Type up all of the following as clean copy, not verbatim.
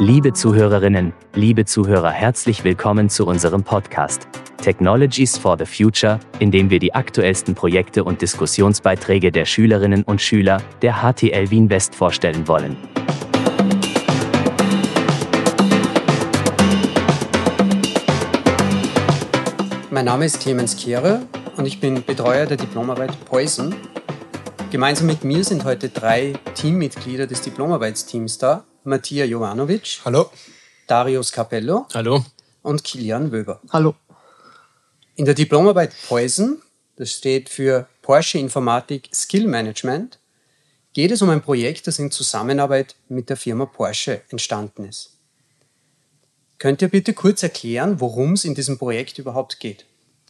Liebe Zuhörerinnen, liebe Zuhörer, herzlich willkommen zu unserem Podcast Technologies for the Future, in dem wir die aktuellsten Projekte und Diskussionsbeiträge der Schülerinnen und Schüler der HTL Wien West vorstellen wollen. Mein Name ist Clemens Kehrer und ich bin Betreuer der Diplomarbeit Poison. Gemeinsam mit mir sind heute 3 Teammitglieder des Diplomarbeitsteams da. Matija Jovanovic. Hallo. Darius Capello. Hallo. Und Kilian Wöber. Hallo. In der Diplomarbeit Poison, das steht für Porsche Informatik Skill Management, geht es um ein Projekt, das in Zusammenarbeit mit der Firma Porsche entstanden ist. Könnt ihr bitte kurz erklären, worum es in diesem Projekt überhaupt geht?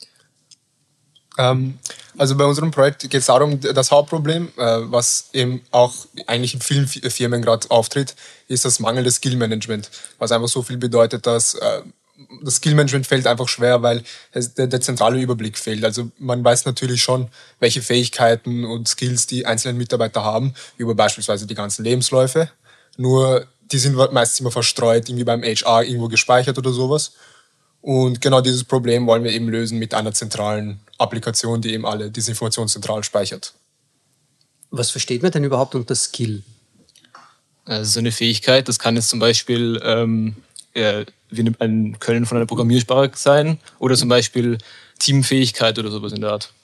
Also bei unserem Projekt geht es darum, das Hauptproblem, was eben auch eigentlich in vielen Firmen gerade auftritt, ist das mangelnde Skillmanagement. Was einfach so viel bedeutet, dass das Skillmanagement fällt einfach schwer, weil der zentrale Überblick fehlt. Also man weiß natürlich schon, welche Fähigkeiten und Skills die einzelnen Mitarbeiter haben, über beispielsweise die ganzen Lebensläufe. Nur die sind meistens immer verstreut, irgendwie beim HR irgendwo gespeichert oder sowas. Und genau dieses Problem wollen wir eben lösen mit einer zentralen Applikation, die eben alle diese Informationen zentral speichert. Was versteht man denn überhaupt unter Skill? Also so eine Fähigkeit, das kann jetzt zum Beispiel wie ein Können von einer Programmiersprache sein oder zum Beispiel Teamfähigkeit oder sowas in der Art.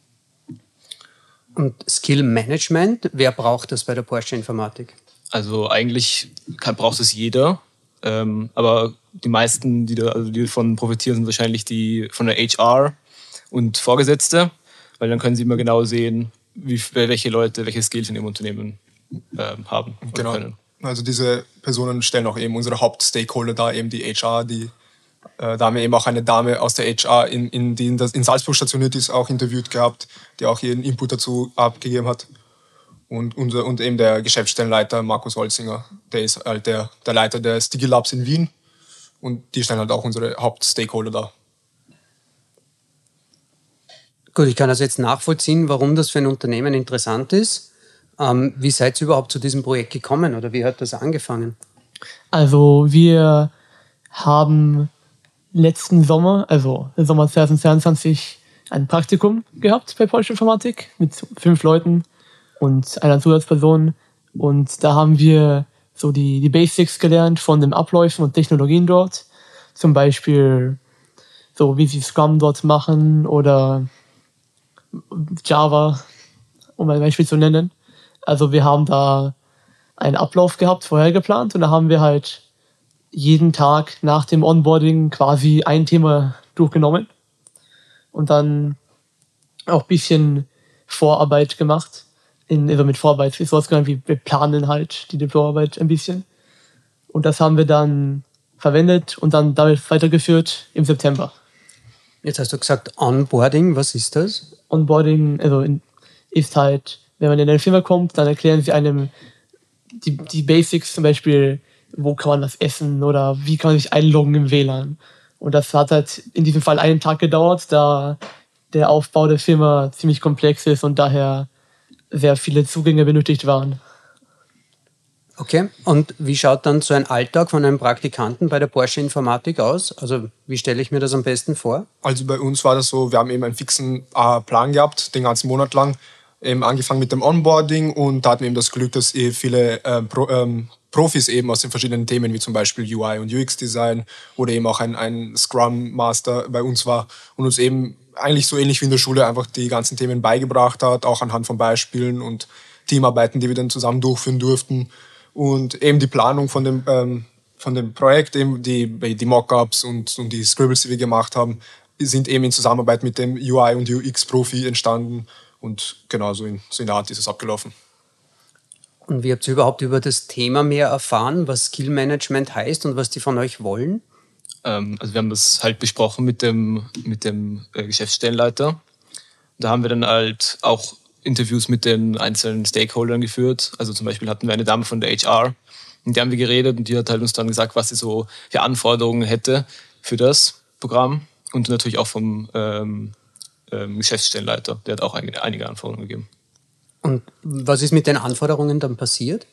Und Skill Management, wer braucht das bei der Porsche Informatik? Also eigentlich braucht es jeder, aber die meisten, die davon profitieren, sind wahrscheinlich die von der HR und Vorgesetzte, weil dann können sie immer genau sehen, welche Leute welche Skills in ihrem Unternehmen haben. Genau. Können. Also diese Personen stellen auch eben unsere Hauptstakeholder dar, eben die HR. Da haben wir eben auch eine Dame aus der HR, die in Salzburg stationiert ist, auch interviewt gehabt, die auch ihren Input dazu abgegeben hat. Und eben der Geschäftsstellenleiter Markus Holzinger, der ist halt der Leiter des DigiLabs in Wien. Und die stellen halt auch unsere Hauptstakeholder dar. Gut, ich kann also jetzt nachvollziehen, warum das für ein Unternehmen interessant ist. Wie seid ihr überhaupt zu diesem Projekt gekommen oder wie hat das angefangen? Also wir haben letzten Sommer, also im Sommer 2022, ein Praktikum gehabt bei Porsche Informatik mit 5 Leuten und einer Zusatzperson. Und da haben wir so die Basics gelernt von den Abläufen und Technologien dort. Zum Beispiel so, wie sie Scrum dort machen oder Java, um ein Beispiel zu nennen. Also wir haben da einen Ablauf gehabt, vorher geplant, und da haben wir halt jeden Tag nach dem Onboarding quasi ein Thema durchgenommen und dann auch ein bisschen Vorarbeit gemacht. Also mit Vorarbeit ist sowas genannt wie wir planen halt die Diplomarbeit ein bisschen. Und das haben wir dann verwendet und dann damit weitergeführt im September. Jetzt hast du gesagt Onboarding, was ist das? Onboarding ist halt, wenn man in eine Firma kommt, dann erklären sie einem die Basics, zum Beispiel, wo kann man das essen oder wie kann man sich einloggen im WLAN. Und das hat halt in diesem Fall einen Tag gedauert, da der Aufbau der Firma ziemlich komplex ist und daher sehr viele Zugänge benötigt waren. Okay, und wie schaut dann so ein Alltag von einem Praktikanten bei der Porsche Informatik aus? Also wie stelle ich mir das am besten vor? Also bei uns war das so, wir haben eben einen fixen Plan gehabt, den ganzen Monat lang. Eben angefangen mit dem Onboarding, und da hatten wir eben das Glück, dass viele Profis eben aus den verschiedenen Themen, wie zum Beispiel UI und UX-Design oder eben auch ein Scrum Master bei uns war und uns eben eigentlich so ähnlich wie in der Schule einfach die ganzen Themen beigebracht hat, auch anhand von Beispielen und Teamarbeiten, die wir dann zusammen durchführen durften. Und eben die Planung von dem Projekt, eben die Mockups und die Scribbles, die wir gemacht haben, sind eben in Zusammenarbeit mit dem UI- und UX-Profi entstanden. Und genau so in der Art ist es abgelaufen. Und wie habt ihr überhaupt über das Thema mehr erfahren, was Skill Management heißt und was die von euch wollen? Also wir haben das halt besprochen mit dem Geschäftsstellenleiter. Da haben wir dann halt auch Interviews mit den einzelnen Stakeholdern geführt. Also zum Beispiel hatten wir eine Dame von der HR, mit der haben wir geredet und die hat halt uns dann gesagt, was sie so für Anforderungen hätte für das Programm. Und natürlich auch vom Geschäftsstellenleiter, der hat auch einige Anforderungen gegeben. Und was ist mit den Anforderungen dann passiert?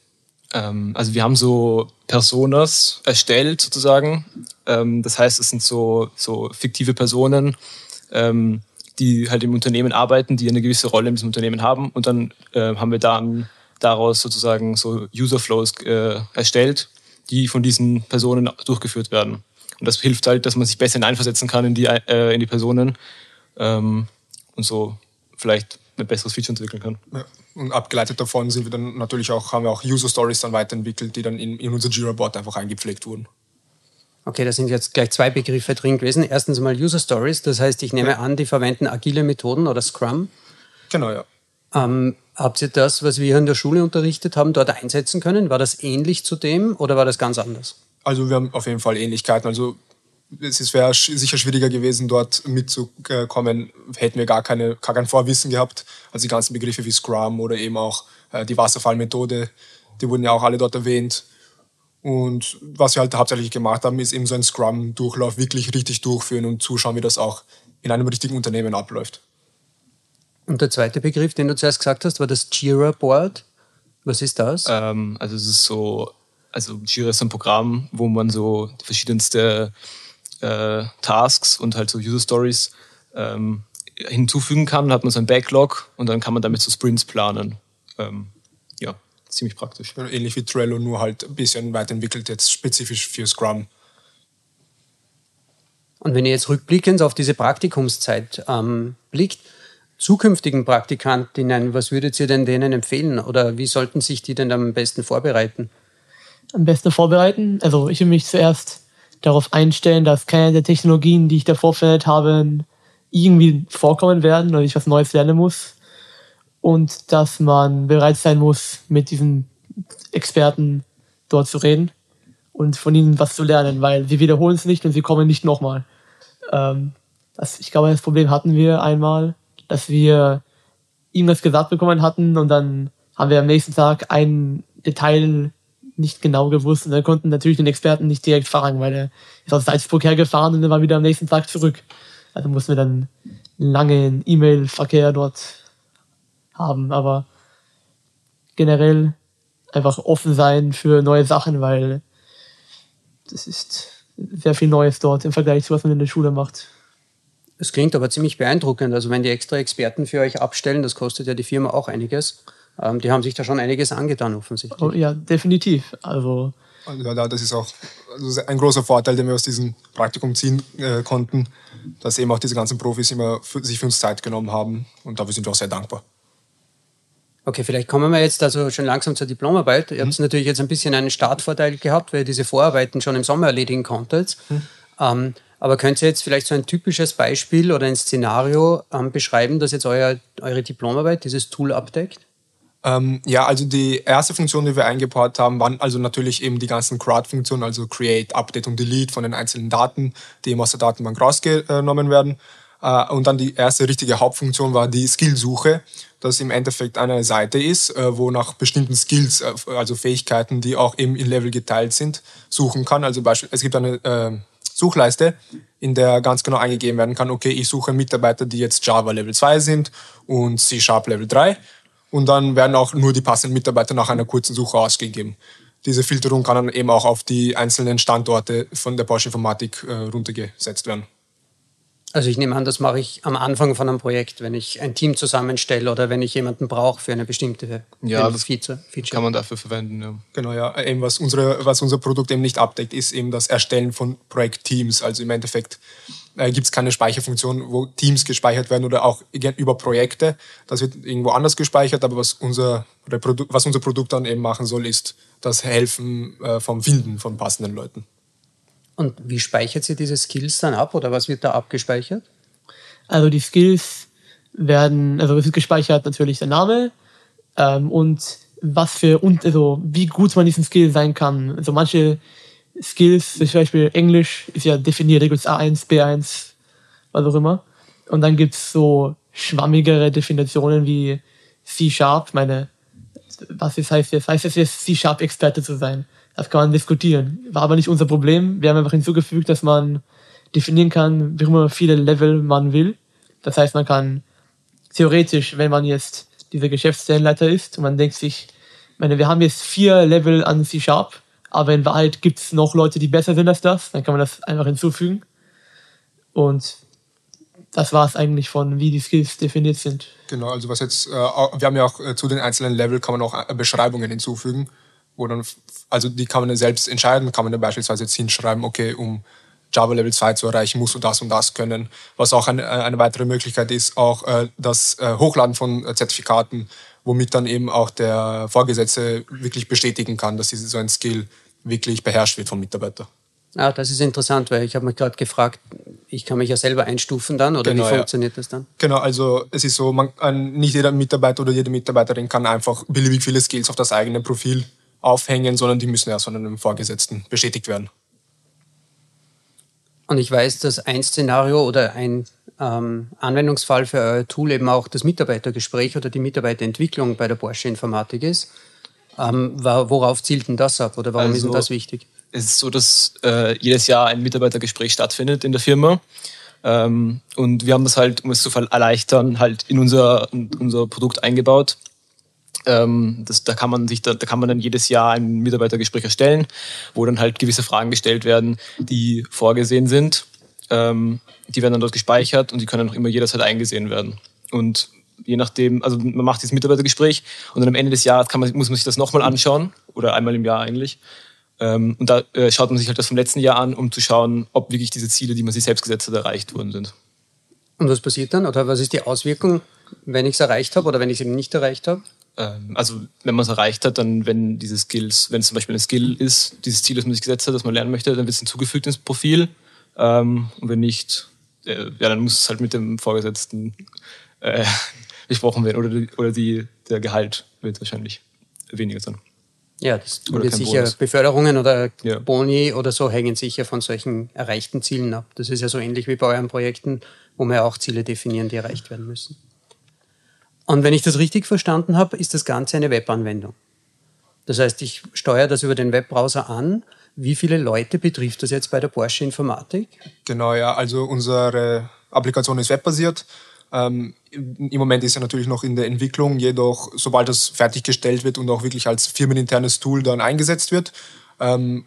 Also wir haben so Personas erstellt sozusagen. Das heißt, es sind so fiktive Personen, die halt im Unternehmen arbeiten, die eine gewisse Rolle in diesem Unternehmen haben. Und dann haben wir dann daraus sozusagen so User-Flows erstellt, die von diesen Personen durchgeführt werden. Und das hilft halt, dass man sich besser hineinversetzen kann in die Personen und so vielleicht ein besseres Feature entwickeln kann. Ja. Und abgeleitet davon sind wir dann natürlich auch, haben wir auch User Stories dann weiterentwickelt, die dann in unser Jira-Board einfach eingepflegt wurden. Okay, da sind jetzt gleich zwei Begriffe drin gewesen. Erstens mal User Stories, das heißt, ich nehme an, die verwenden agile Methoden oder Scrum. Genau, ja. Habt ihr das, was wir hier in der Schule unterrichtet haben, dort einsetzen können? War das ähnlich zu dem oder war das ganz anders? Also wir haben auf jeden Fall Ähnlichkeiten. Also es wäre sicher schwieriger gewesen, dort mitzukommen, hätten wir gar kein Vorwissen gehabt. Also die ganzen Begriffe wie Scrum oder eben auch die Wasserfallmethode, die wurden ja auch alle dort erwähnt. Und was wir halt hauptsächlich gemacht haben, ist eben so einen Scrum-Durchlauf wirklich richtig durchführen und zuschauen, wie das auch in einem richtigen Unternehmen abläuft. Und der zweite Begriff, den du zuerst gesagt hast, war das Jira-Board. Was ist das? Also es ist so, also Jira ist ein Programm, wo man so verschiedenste Tasks und halt so User Stories hinzufügen kann. Dann hat man so ein Backlog und dann kann man damit so Sprints planen. Ja, ziemlich praktisch. Ähnlich wie Trello, nur halt ein bisschen weiterentwickelt, jetzt spezifisch für Scrum. Und wenn ihr jetzt rückblickend auf diese Praktikumszeit blickt, zukünftigen Praktikantinnen, was würdet ihr denn denen empfehlen? Oder wie sollten sich die denn am besten vorbereiten? Am besten vorbereiten? Also ich will mich zuerst darauf einstellen, dass keine der Technologien, die ich davor verwendet habe, irgendwie vorkommen werden oder ich was Neues lernen muss. Und dass man bereit sein muss, mit diesen Experten dort zu reden und von ihnen was zu lernen, weil sie wiederholen es nicht und sie kommen nicht nochmal. Ich glaube, das Problem hatten wir einmal, dass wir irgendwas gesagt bekommen hatten und dann haben wir am nächsten Tag ein Detail nicht genau gewusst und dann konnten natürlich den Experten nicht direkt fragen, weil er ist aus Salzburg hergefahren und dann war wieder am nächsten Tag zurück. Also mussten wir dann lange E-Mail-Verkehr dort haben, aber generell einfach offen sein für neue Sachen, weil das ist sehr viel Neues dort im Vergleich zu was man in der Schule macht. Das klingt aber ziemlich beeindruckend. Also wenn die extra Experten für euch abstellen, das kostet ja die Firma auch einiges. Die haben sich da schon einiges angetan, offensichtlich. Oh, ja, definitiv. Also ja, das ist auch ein großer Vorteil, den wir aus diesem Praktikum ziehen konnten, dass eben auch diese ganzen Profis immer sich für uns Zeit genommen haben und dafür sind wir auch sehr dankbar. Okay, vielleicht kommen wir jetzt also schon langsam zur Diplomarbeit. Ihr habt natürlich jetzt ein bisschen einen Startvorteil gehabt, weil ihr diese Vorarbeiten schon im Sommer erledigen konntet. Aber könnt ihr jetzt vielleicht so ein typisches Beispiel oder ein Szenario beschreiben, das jetzt eure Diplomarbeit, dieses Tool abdeckt? Ja, also die erste Funktion, die wir eingebaut haben, waren also natürlich eben die ganzen CRUD-Funktionen, also Create, Update und Delete von den einzelnen Daten, die eben aus der Datenbank rausgenommen werden. Und dann die erste richtige Hauptfunktion war die Skillsuche, das im Endeffekt eine Seite ist, wo nach bestimmten Skills, also Fähigkeiten, die auch eben in Level geteilt sind, suchen kann. Also es gibt eine Suchleiste, in der ganz genau eingegeben werden kann, okay, ich suche Mitarbeiter, die jetzt Java Level 2 sind und C# Level 3. Und dann werden auch nur die passenden Mitarbeiter nach einer kurzen Suche ausgegeben. Diese Filterung kann dann eben auch auf die einzelnen Standorte von der Porsche Informatik runtergesetzt werden. Also ich nehme an, das mache ich am Anfang von einem Projekt, wenn ich ein Team zusammenstelle oder wenn ich jemanden brauche für eine bestimmte Feature. Kann man dafür verwenden. Ja. Genau, ja. Eben was unser Produkt eben nicht abdeckt, ist eben das Erstellen von Projektteams. Also im Endeffekt gibt es keine Speicherfunktion, wo Teams gespeichert werden oder auch über Projekte. Das wird irgendwo anders gespeichert, aber was unser Produkt dann eben machen soll, ist das Helfen vom Finden von passenden Leuten. Und wie speichert ihr diese Skills dann ab oder was wird da abgespeichert? Also die Skills werden, also es wird gespeichert natürlich der Name und wie gut man diesen Skill sein kann. Also manche Skills, zum Beispiel Englisch ist ja definiert, da gibt es A1, B1, was auch immer. Und dann gibt es so schwammigere Definitionen wie C#. Heißt es jetzt C#-Experte zu sein? Das kann man diskutieren. War aber nicht unser Problem. Wir haben einfach hinzugefügt, dass man definieren kann, wie immer viele Level man will. Das heißt, man kann theoretisch, wenn man jetzt dieser Geschäftsstellenleiter ist und man denkt sich, meine, wir haben jetzt 4 Level an C#, aber in Wahrheit gibt es noch Leute, die besser sind als das. Dann kann man das einfach hinzufügen. Und das war es eigentlich von, wie die Skills definiert sind. Genau, also was jetzt, wir haben ja auch zu den einzelnen Level kann man auch Beschreibungen hinzufügen, wo dann, also die kann man dann selbst entscheiden, kann man dann beispielsweise jetzt hinschreiben, okay, um Java Level 2 zu erreichen, musst du das und das können. Was auch eine weitere Möglichkeit ist, auch das Hochladen von Zertifikaten, womit dann eben auch der Vorgesetzte wirklich bestätigen kann, dass so ein Skill wirklich beherrscht wird vom Mitarbeiter. Ah, das ist interessant, weil ich habe mich gerade gefragt, ich kann mich ja selber einstufen dann, oder genau, wie funktioniert das dann? Genau, also es ist so, nicht jeder Mitarbeiter oder jede Mitarbeiterin kann einfach beliebig viele Skills auf das eigene Profil aufhängen, sondern die müssen erst von einem Vorgesetzten bestätigt werden. Und ich weiß, dass ein Szenario oder ein Anwendungsfall für euer Tool eben auch das Mitarbeitergespräch oder die Mitarbeiterentwicklung bei der Porsche Informatik ist. Worauf zielt denn das ab oder warum ist denn das wichtig? Es ist so, dass jedes Jahr ein Mitarbeitergespräch stattfindet in der Firma. Und wir haben das halt, um es zu erleichtern, halt in unser Produkt eingebaut. Da kann man dann jedes Jahr ein Mitarbeitergespräch erstellen, wo dann halt gewisse Fragen gestellt werden, die vorgesehen sind. Die werden dann dort gespeichert und die können auch immer jederzeit eingesehen werden. Und je nachdem, also man macht dieses Mitarbeitergespräch und dann am Ende des Jahres muss man sich das nochmal anschauen, oder einmal im Jahr eigentlich. Und da schaut man sich halt das vom letzten Jahr an, um zu schauen, ob wirklich diese Ziele, die man sich selbst gesetzt hat, erreicht worden sind. Und was passiert dann? Oder was ist die Auswirkung, wenn ich es erreicht habe oder wenn ich es eben nicht erreicht habe? Also wenn man es erreicht hat, dann wenn diese Skills, wenn es zum Beispiel ein Skill ist, dieses Ziel, das man sich gesetzt hat, das man lernen möchte, dann wird es hinzugefügt ins Profil. Und wenn nicht, dann muss es halt mit dem Vorgesetzten besprochen werden. Oder der Gehalt wird wahrscheinlich weniger sein. Ja, das Oder wird kein sicher, Bonus. Beförderungen oder Ja. Boni oder so hängen sicher von solchen erreichten Zielen ab. Das ist ja so ähnlich wie bei euren Projekten, wo wir auch Ziele definieren, die erreicht werden müssen. Und wenn ich das richtig verstanden habe, ist das Ganze eine Webanwendung. Das heißt, ich steuere das über den Webbrowser an. Wie viele Leute betrifft das jetzt bei der Porsche Informatik? Genau, ja, also unsere Applikation ist webbasiert. Im Moment ist er natürlich noch in der Entwicklung, jedoch sobald das fertiggestellt wird und auch wirklich als firmeninternes Tool dann eingesetzt wird, würden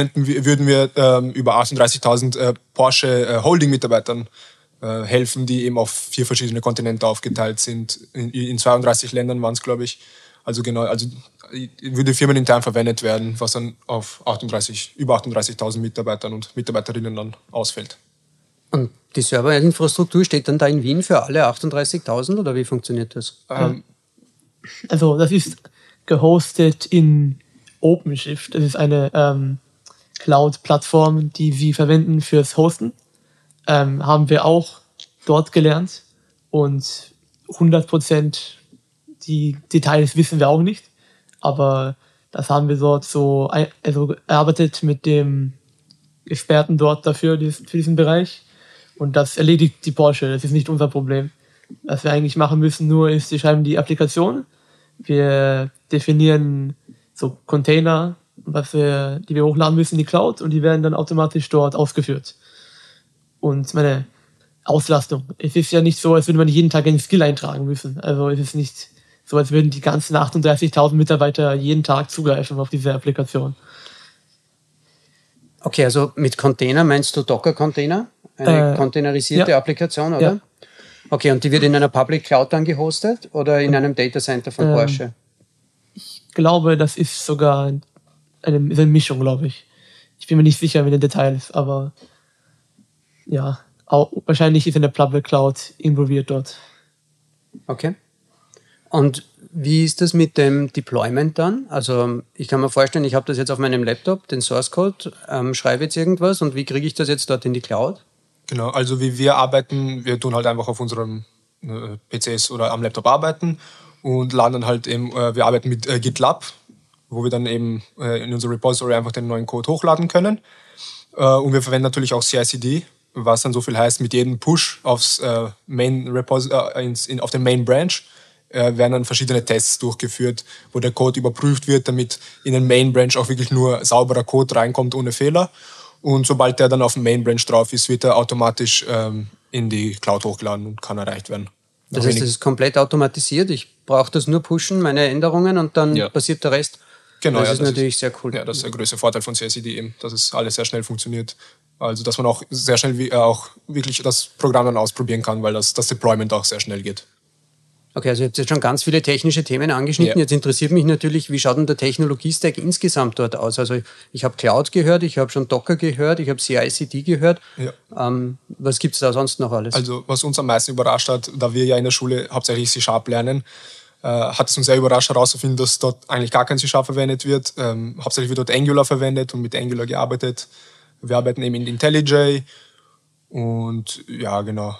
wir über 38.000 Porsche Holding-Mitarbeitern helfen, die eben auf 4 verschiedene Kontinente aufgeteilt sind. In 32 Ländern waren es, glaube ich. Also genau, würde firmenintern verwendet werden, was dann auf über 38.000 Mitarbeitern und Mitarbeiterinnen dann ausfällt. Und die Serverinfrastruktur steht dann da in Wien für alle 38.000 oder wie funktioniert das? Also das ist gehostet in OpenShift. Das ist eine Cloud-Plattform, die sie verwenden fürs Hosten. Haben wir auch dort gelernt und 100% die Details wissen wir auch nicht, aber das haben wir dort so erarbeitet mit dem Experten dort dafür, für diesen Bereich, und das erledigt die Porsche, das ist nicht unser Problem. Was wir eigentlich machen müssen nur ist, wir schreiben die Applikation, wir definieren so Container, die wir hochladen müssen in die Cloud, und die werden dann automatisch dort ausgeführt. Und meine Auslastung. Es ist ja nicht so, als würde man jeden Tag einen Skill eintragen müssen. Also es ist nicht so, als würden die ganzen 38.000 Mitarbeiter jeden Tag zugreifen auf diese Applikation. Okay, also mit Container meinst du Docker-Container? Eine containerisierte Applikation, oder? Ja. Okay, und die wird in einer Public Cloud dann gehostet oder in einem Data Center von Porsche? Ich glaube, das ist sogar eine Mischung, glaube ich. Ich bin mir nicht sicher mit den Details, aber ja, wahrscheinlich ist eine Public Cloud involviert dort. Okay. Und wie ist das mit dem Deployment dann? Also ich kann mir vorstellen, ich habe das jetzt auf meinem Laptop, den Source Code, schreibe jetzt irgendwas, und wie kriege ich das jetzt dort in die Cloud? Genau, also wie wir arbeiten, wir tun halt einfach auf unseren PCs oder am Laptop arbeiten und laden dann halt eben, wir arbeiten mit GitLab, wo wir dann eben in unser Repository einfach den neuen Code hochladen können. Und wir verwenden natürlich auch CI/CD, was dann so viel heißt, mit jedem Push aufs auf den Main Branch werden dann verschiedene Tests durchgeführt, wo der Code überprüft wird, damit in den Main Branch auch wirklich nur sauberer Code reinkommt ohne Fehler. Und sobald der dann auf dem Main Branch drauf ist, wird er automatisch in die Cloud hochgeladen und kann erreicht werden. Das heißt, das ist komplett automatisiert. Ich brauche das nur pushen, meine Änderungen, und dann passiert der Rest. Genau, das ist natürlich sehr cool. Ja, das ist der größte Vorteil von CI/CD eben, dass es alles sehr schnell funktioniert. Also, dass man auch sehr schnell auch wirklich das Programm dann ausprobieren kann, weil das Deployment auch sehr schnell geht. Okay, also ihr habt jetzt schon ganz viele technische Themen angeschnitten. Ja. Jetzt interessiert mich natürlich, wie schaut denn der Technologie-Stack insgesamt dort aus? Also ich habe Cloud gehört, ich habe schon Docker gehört, ich habe CI/CD gehört. Ja. Was gibt es da sonst noch alles? Also was uns am meisten überrascht hat, da wir ja in der Schule hauptsächlich C# lernen, hat es uns sehr überrascht herauszufinden, dass dort eigentlich gar kein C# verwendet wird. Hauptsächlich wird dort Angular verwendet und mit Angular gearbeitet. Wir arbeiten eben in IntelliJ und ja, genau.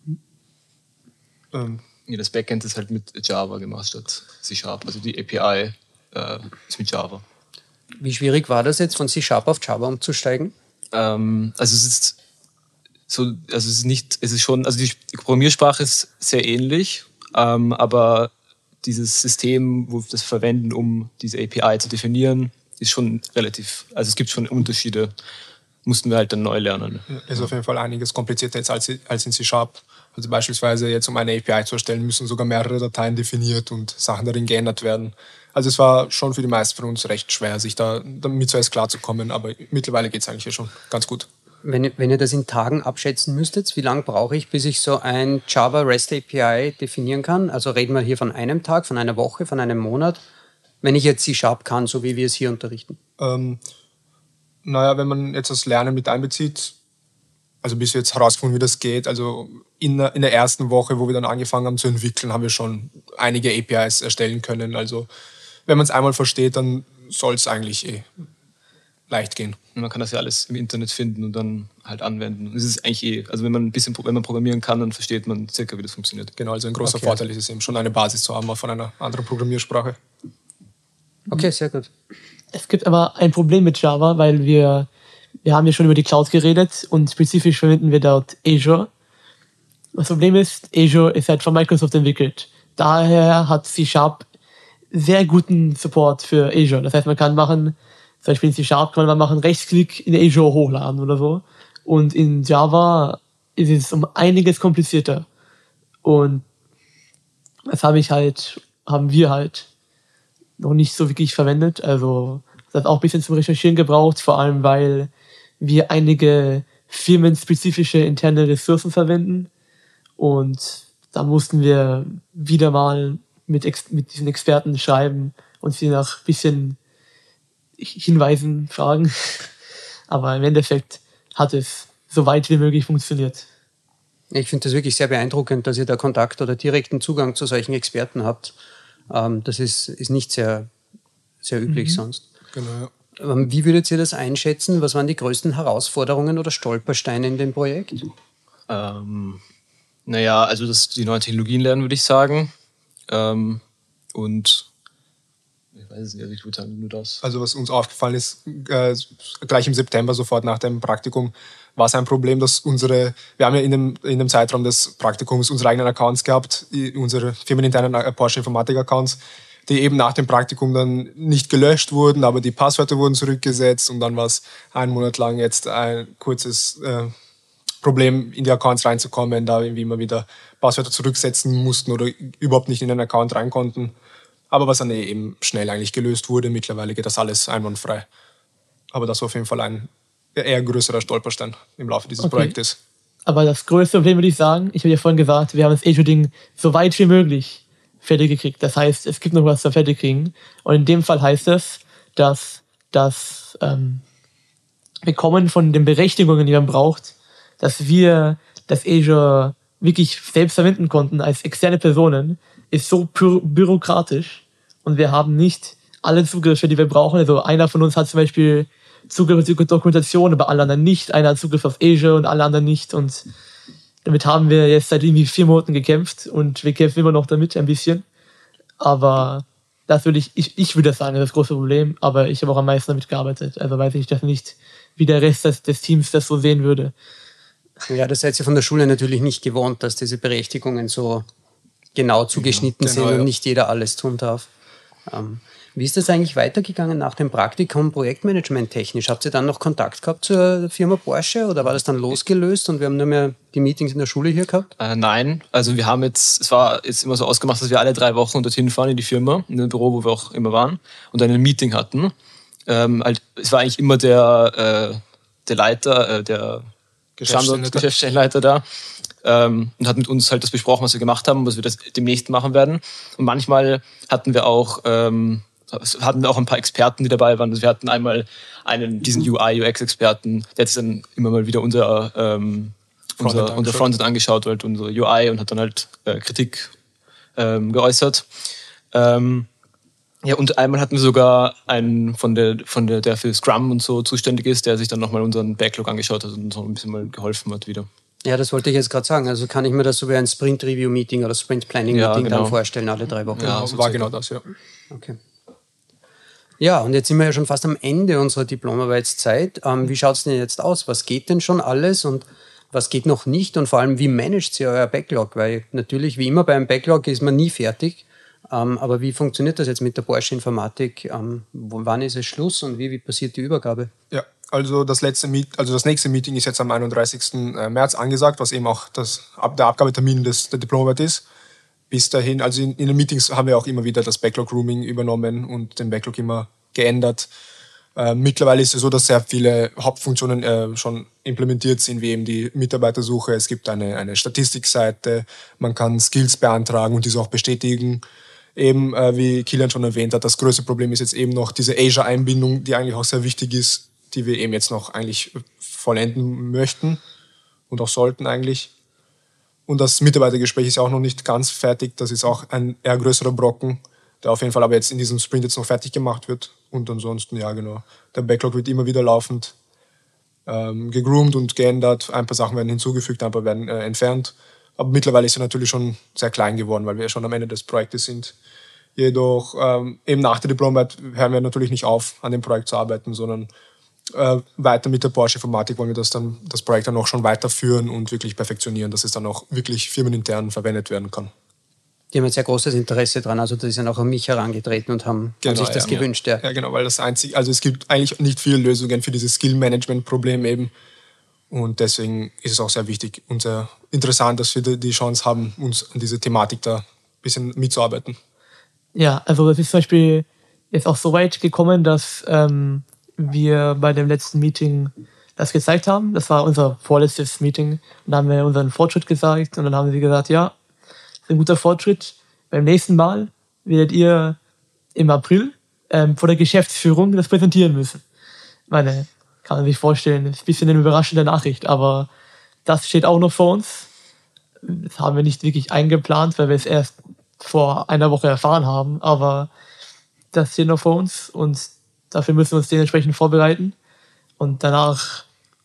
Das Backend ist halt mit Java gemacht statt C#. Also die API ist mit Java. Wie schwierig war das jetzt, von C# auf Java umzusteigen? Also es ist so, also es ist schon, also die Programmiersprache ist sehr ähnlich, aber dieses System, wo wir das verwenden, um diese API zu definieren, ist schon relativ, also es gibt schon Unterschiede. Mussten wir halt dann neu lernen. Ist auf jeden Fall einiges komplizierter jetzt als in C#. Also beispielsweise jetzt, um eine API zu erstellen, müssen sogar mehrere Dateien definiert und Sachen darin geändert werden. Also es war schon für die meisten von uns recht schwer, sich damit zuerst klarzukommen, aber mittlerweile geht es eigentlich schon ganz gut. Wenn ihr das in Tagen abschätzen müsstet, wie lange brauche ich, bis ich so ein Java REST API definieren kann? Also reden wir hier von einem Tag, von einer Woche, von einem Monat, wenn ich jetzt C# kann, so wie wir es hier unterrichten? Naja, wenn man jetzt das Lernen mit einbezieht, also bis wir jetzt herausgefunden, wie das geht, also in der ersten Woche, wo wir dann angefangen haben zu entwickeln, haben wir schon einige APIs erstellen können. Also wenn man es einmal versteht, dann soll es eigentlich leicht gehen. Und man kann das ja alles im Internet finden und dann halt anwenden. Und es ist eigentlich also wenn man programmieren kann, dann versteht man circa, wie das funktioniert. Genau, also ein großer Vorteil ist es eben schon, eine Basis zu haben von einer anderen Programmiersprache. Okay, sehr gut. Es gibt aber ein Problem mit Java, weil wir haben ja schon über die Cloud geredet und spezifisch verwenden wir dort Azure. Das Problem ist, Azure ist halt von Microsoft entwickelt. Daher hat C# sehr guten Support für Azure. Das heißt, man kann machen, zum Beispiel in C# kann man machen, Rechtsklick in Azure hochladen oder so. Und in Java ist es um einiges komplizierter. Und das haben wir halt noch nicht so wirklich verwendet. Also das hat auch ein bisschen zum Recherchieren gebraucht, vor allem weil wir einige firmenspezifische interne Ressourcen verwenden. Und da mussten wir wieder mal mit diesen Experten schreiben und sie nach ein bisschen Hinweisen fragen. Aber im Endeffekt hat es so weit wie möglich funktioniert. Ich finde das wirklich sehr beeindruckend, dass ihr da Kontakt oder direkten Zugang zu solchen Experten habt. Das ist nicht sehr, sehr üblich sonst. Genau, ja. Wie würdet ihr das einschätzen? Was waren die größten Herausforderungen oder Stolpersteine in dem Projekt? Naja, also die neuen Technologien lernen, würde ich sagen. Und ich weiß es nicht, ich würde sagen, nur das. Also was uns aufgefallen ist, gleich im September, sofort nach dem Praktikum, war es ein Problem, dass wir haben ja in dem Zeitraum des Praktikums unsere eigenen Accounts gehabt, unsere firmeninternen Porsche Informatik-Accounts, die eben nach dem Praktikum dann nicht gelöscht wurden, aber die Passwörter wurden zurückgesetzt und dann war es einen Monat lang jetzt ein kurzes Problem, in die Accounts reinzukommen, da irgendwie immer wieder Passwörter zurücksetzen mussten oder überhaupt nicht in den Account rein konnten. Aber was dann eben schnell eigentlich gelöst wurde, mittlerweile geht das alles einwandfrei. Aber das war auf jeden Fall ein eher größerer Stolperstein im Laufe dieses Projektes. Aber das größte Problem, würde ich sagen, ich habe ja vorhin gesagt, wir haben das Azure-Ding so weit wie möglich fertig gekriegt. Das heißt, es gibt noch was zu fertig kriegen. Und in dem Fall heißt es, dass das Bekommen von den Berechtigungen, die man braucht, dass wir das Azure wirklich selbst verwenden konnten als externe Personen, ist so bürokratisch und wir haben nicht alle Zugriffe, die wir brauchen. Also einer von uns hat zum Beispiel Zugriff auf die Dokumentation, aber alle anderen nicht. Einer hat Zugriff auf Azure und alle anderen nicht. Und damit haben wir jetzt seit irgendwie 4 Monaten gekämpft und wir kämpfen immer noch damit ein bisschen. Aber das würde ich würde sagen, das ist das große Problem, aber ich habe auch am meisten damit gearbeitet. Also weiß ich das nicht, wie der Rest des Teams das so sehen würde. Ja, das seid ihr von der Schule natürlich nicht gewohnt, dass diese Berechtigungen so genau zugeschnitten sind und nicht jeder alles tun darf. Wie ist das eigentlich weitergegangen nach dem Praktikum Projektmanagement technisch? Habt ihr dann noch Kontakt gehabt zur Firma Porsche oder war das dann losgelöst und wir haben nur mehr die Meetings in der Schule hier gehabt? Nein, also es war jetzt immer so ausgemacht, dass wir alle 3 Wochen dorthin fahren in die Firma, in ein Büro, wo wir auch immer waren und dann ein Meeting hatten. Es war eigentlich immer der Leiter, der Geschäftsstellenleiter da und hat mit uns halt das besprochen, was wir gemacht haben, was wir das demnächst machen werden. Und manchmal hatten wir auch ein paar Experten, die dabei waren. Also wir hatten einmal diesen UI-UX-Experten, der hat sich dann immer mal wieder unser Frontend angeschaut, halt unsere UI und hat dann halt Kritik geäußert. Ja, und einmal hatten wir sogar einen der für Scrum und so zuständig ist, der sich dann nochmal unseren Backlog angeschaut hat und so ein bisschen mal geholfen hat wieder. Ja, das wollte ich jetzt gerade sagen. Also kann ich mir das so wie ein Sprint-Review-Meeting oder Sprint-Planning-Meeting dann vorstellen, alle 3 Wochen? Ja, so war genau das, ja. Okay. Ja, und jetzt sind wir ja schon fast am Ende unserer Diplomarbeitszeit. Wie schaut es denn jetzt aus? Was geht denn schon alles und was geht noch nicht? Und vor allem, wie managt ihr euer Backlog? Weil natürlich, wie immer beim Backlog ist man nie fertig. Aber wie funktioniert das jetzt mit der Porsche Informatik? Wann ist es Schluss und wie passiert die Übergabe? Ja, also das nächste Meeting ist jetzt am 31. März angesagt, was eben auch der Abgabetermin der Diplomarbeit ist. Bis dahin, also in den Meetings haben wir auch immer wieder das Backlog-Rooming übernommen und den Backlog immer geändert. Mittlerweile ist es so, dass sehr viele Hauptfunktionen schon implementiert sind, wie eben die Mitarbeitersuche. Es gibt eine Statistikseite, man kann Skills beantragen und diese auch bestätigen. Eben, wie Kilian schon erwähnt hat, das größte Problem ist jetzt eben noch diese Azure-Einbindung, die eigentlich auch sehr wichtig ist, die wir eben jetzt noch eigentlich vollenden möchten und auch sollten eigentlich. Und das Mitarbeitergespräch ist ja auch noch nicht ganz fertig. Das ist auch ein eher größerer Brocken, der auf jeden Fall aber jetzt in diesem Sprint jetzt noch fertig gemacht wird. Und ansonsten, ja genau, der Backlog wird immer wieder laufend gegroomt und geändert. Ein paar Sachen werden hinzugefügt, ein paar werden entfernt. Aber mittlerweile ist er natürlich schon sehr klein geworden, weil wir ja schon am Ende des Projektes sind. Jedoch eben nach der Diplomarbeit hören wir natürlich nicht auf, an dem Projekt zu arbeiten, sondern weiter mit der Porsche Informatik wollen wir das Projekt dann auch schon weiterführen und wirklich perfektionieren, dass es dann auch wirklich firmenintern verwendet werden kann. Die haben jetzt sehr großes Interesse dran, also die sind auch an mich herangetreten und haben sich das gewünscht. Ja, genau, weil also es gibt eigentlich nicht viele Lösungen für dieses Skill-Management-Problem eben und deswegen ist es auch sehr wichtig und sehr interessant, dass wir die Chance haben, uns an diese Thematik da ein bisschen mitzuarbeiten. Ja, also das ist zum Beispiel jetzt auch so weit gekommen, dass wir bei dem letzten Meeting das gezeigt haben. Das war unser vorletztes Meeting. Und da haben wir unseren Fortschritt gezeigt und dann haben sie gesagt, ja, das ist ein guter Fortschritt. Beim nächsten Mal werdet ihr im April vor der Geschäftsführung das präsentieren müssen. Ich meine, kann man sich vorstellen, das ist ein bisschen eine überraschende Nachricht, aber das steht auch noch vor uns. Das haben wir nicht wirklich eingeplant, weil wir es erst vor einer Woche erfahren haben, aber das steht noch vor uns und dafür müssen wir uns dementsprechend vorbereiten. Und danach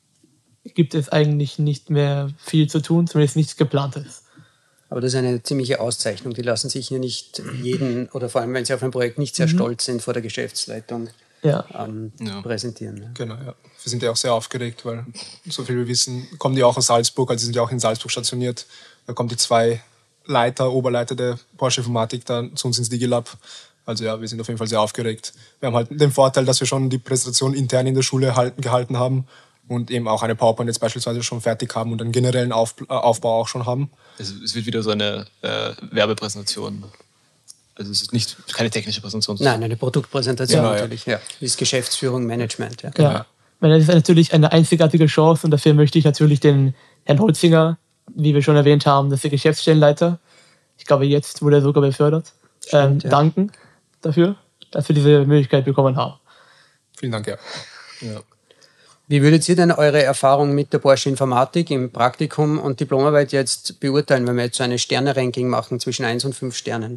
gibt es eigentlich nicht mehr viel zu tun, zumindest nichts Geplantes. Aber das ist eine ziemliche Auszeichnung. Die lassen sich hier nicht jeden, oder vor allem, wenn sie auf ein Projekt nicht sehr stolz sind, vor der Geschäftsleitung präsentieren. Ne? Genau, ja. Wir sind ja auch sehr aufgeregt, weil, so viel wir wissen, kommen die auch aus Salzburg, also sie sind ja auch in Salzburg stationiert. Da kommen die 2 Oberleiter der Porsche Informatik da zu uns ins DigiLab. Also ja, wir sind auf jeden Fall sehr aufgeregt. Wir haben halt den Vorteil, dass wir schon die Präsentation intern in der Schule gehalten haben und eben auch eine PowerPoint jetzt beispielsweise schon fertig haben und einen generellen Aufbau auch schon haben. Es wird wieder so eine Werbepräsentation. Also es ist keine technische Präsentation. Nein, eine Produktpräsentation natürlich. Ja. Das ist Geschäftsführung, Management. Ja. Ja. Das ist natürlich eine einzigartige Chance und dafür möchte ich natürlich den Herrn Holzinger, wie wir schon erwähnt haben, das ist der Geschäftsstellenleiter. Ich glaube, jetzt wurde er sogar befördert. Danken dafür, dass wir diese Möglichkeit bekommen haben. Vielen Dank, ja. Wie würdet ihr denn eure Erfahrung mit der Porsche Informatik im Praktikum und Diplomarbeit jetzt beurteilen, wenn wir jetzt so eine Sterne-Ranking machen zwischen 1 und 5 Sternen?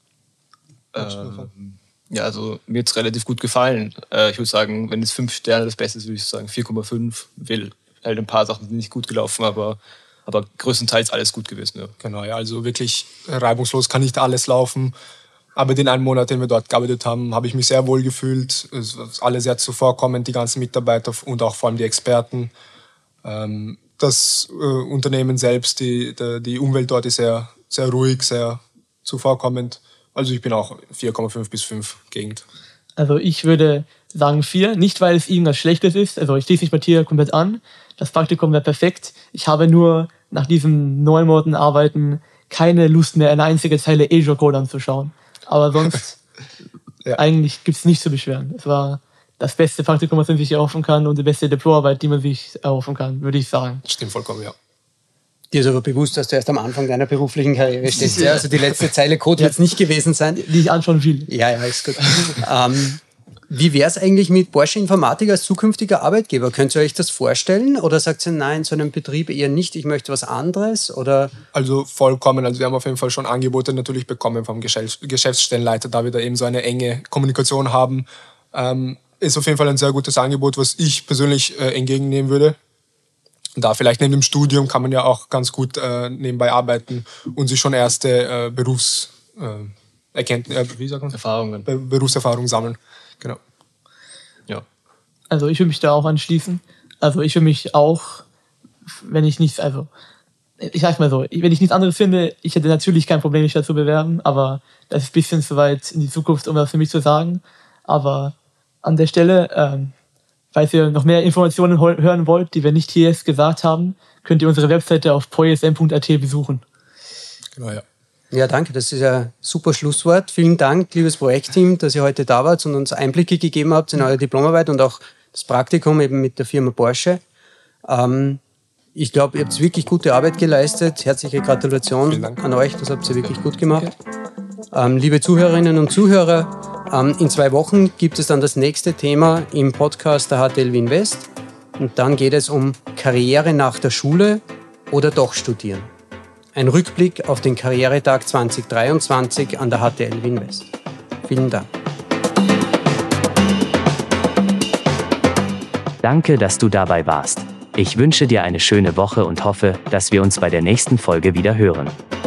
Ja, also mir hat es relativ gut gefallen. Ich würde sagen, wenn es 5 Sterne das Beste ist, würde ich sagen 4,5. Weil halt ein paar Sachen sind nicht gut gelaufen, aber größtenteils alles gut gewesen. Ja. Genau, ja, also wirklich reibungslos kann nicht alles laufen. Aber den einen Monat, den wir dort gearbeitet haben, habe ich mich sehr wohl gefühlt. Es war alle sehr zuvorkommend, die ganzen Mitarbeiter und auch vor allem die Experten. Das Unternehmen selbst, die Umwelt dort ist sehr, sehr ruhig, sehr zuvorkommend. Also ich bin auch 4,5 bis 5 Gegend. Also ich würde sagen 4, nicht weil es irgendwas Schlechtes ist, also ich schließe mich bei dir komplett an, das Praktikum wäre perfekt, ich habe nur nach diesen 9 Monaten Arbeiten keine Lust mehr, eine einzige Zeile Azure Code anzuschauen. Aber sonst eigentlich gibt es nichts zu beschweren. Es war das beste Praktikum, was man sich erhoffen kann und die beste Diplomarbeit, die man sich erhoffen kann, würde ich sagen. Stimmt vollkommen, ja. Dir ist aber bewusst, dass du erst am Anfang deiner beruflichen Karriere stehst. Ja? Also die letzte Zeile Code wird es nicht gewesen sein. Die ich anschauen will. Ja, ist gut. Wie wäre es eigentlich mit Porsche Informatik als zukünftiger Arbeitgeber? Könnt ihr euch das vorstellen? Oder sagt ihr, nein, so einem Betrieb eher nicht, ich möchte was anderes? Oder? Also vollkommen. Also wir haben auf jeden Fall schon Angebote natürlich bekommen vom Geschäftsstellenleiter, da wir da eben so eine enge Kommunikation haben. Ist auf jeden Fall ein sehr gutes Angebot, was ich persönlich entgegennehmen würde. Da vielleicht neben dem Studium kann man ja auch ganz gut nebenbei arbeiten und sich schon erste Berufserfahrungen sammeln. Genau. Ja. Also ich würde mich da auch anschließen. Also ich würde mich auch, wenn ich nichts anderes finde, ich hätte natürlich kein Problem, mich dazu bewerben, aber das ist ein bisschen zu weit in die Zukunft, um das für mich zu sagen. Aber an der Stelle, falls ihr noch mehr Informationen hören wollt, die wir nicht hier jetzt gesagt haben, könnt ihr unsere Webseite auf poesm.at besuchen. Genau, ja. Ja, danke, das ist ein super Schlusswort. Vielen Dank, liebes Projektteam, dass ihr heute da wart und uns Einblicke gegeben habt in eure Diplomarbeit und auch das Praktikum eben mit der Firma Porsche. Ich glaube, ihr habt wirklich gute Arbeit geleistet. Herzliche Gratulation an euch, das habt ihr wirklich gut gemacht. Liebe Zuhörerinnen und Zuhörer, in 2 Wochen gibt es dann das nächste Thema im Podcast der HTLW Invest und dann geht es um Karriere nach der Schule oder doch studieren. Ein Rückblick auf den Karrieretag 2023 an der HTLW Invest. Vielen Dank. Danke, dass du dabei warst. Ich wünsche dir eine schöne Woche und hoffe, dass wir uns bei der nächsten Folge wieder hören.